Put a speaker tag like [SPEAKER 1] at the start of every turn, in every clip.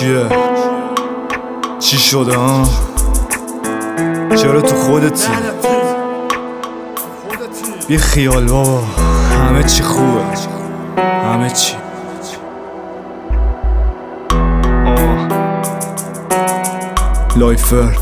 [SPEAKER 1] چیه؟ چی شده ها؟ چرا تو خودتی؟ بی خیال بابا، همه چی خوبه، همه چی. لایفر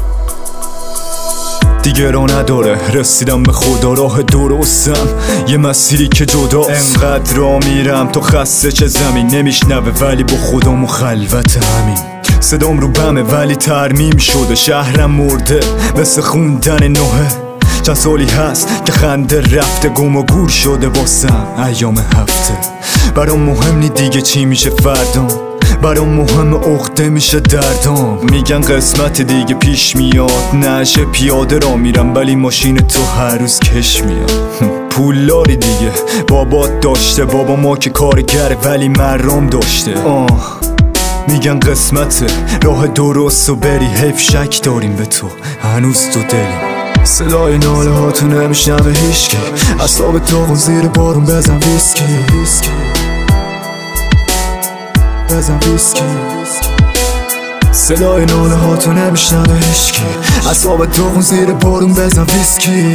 [SPEAKER 1] دیگه را نداره، رسیدم به خدا، راه درستم، یه مسیری که جداست. انقدر را میرم تو خسته چه زمین نمیشنوه، ولی با خودم و خلوت همین. صدام رو بمه ولی ترمیم شده، شهرم مرده مثل خوندن نوحه. چند سالی هست که خنده رفته، گم و گور شده واسم ایام هفته. برام مهم نی دیگه چی میشه فردا، برام مهم عقده میشه دردام. میگن قسمت دیگه پیش میاد، نشه پیاده را میرم ولی ماشین تو هر روز کش میاد. پولداری دیگه بابات داشته، بابا ما که کارگره ولی مرام داشته. میگن قسمته راه درست و بری، حیف شک داریم به تو هنوز تو دلیم. صدای ناله ها تو نمیشنوه هیچکی، اصاب داغون زیر بارون بزن ویسکی، بزن ویسکی. صدای ناله ها تو نمیشنوه هیچکی، اصاب داغون زیر بارون بزن ویسکی.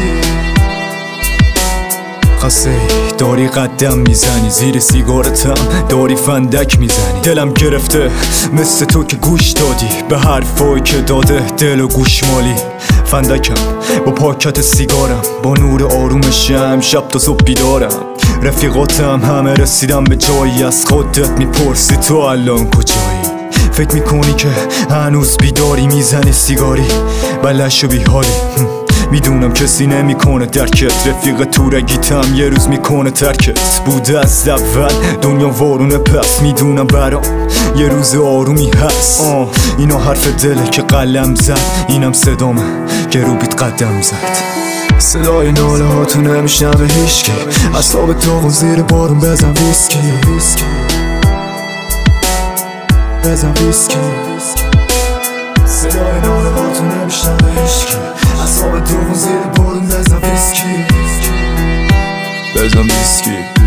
[SPEAKER 1] خسته داری قدم میزنی، زیر سیگارتم داری فندک میزنی. دلم گرفته مثل تو که گوش دادی به حرفایی که داده دل و گوش مالی. فندکم با پاکت سیگارم، با نور آروم شم شب تا صبح بیدارم. رفیقاتم همه رسیدم به جایی، از خودت میپرسی تو الان کجایی. فکر میکنی که هنوز بیداری، میزنی سیگاری بلش و بیحالی. میدونم کسی نمیکنه درکت، رفیق تورگیتم یه روز میکنه ترکت. بوده از اول دنیا وارونه، پس میدونم برام یه روز آرومی هست. اینا حرف دله که قلم زد، اینم صدامه که رو بیت قدم زد. صدای ناله ها تو نمیشنوه هیچکی، اصاب داغون زیر بارون بزن ویسکی، بزن ویسکی. صدای ناله ها تو نمیشنوه هیچکی، اصاب داغون زیر بارون بزن ویسکی، بزن ویسکی.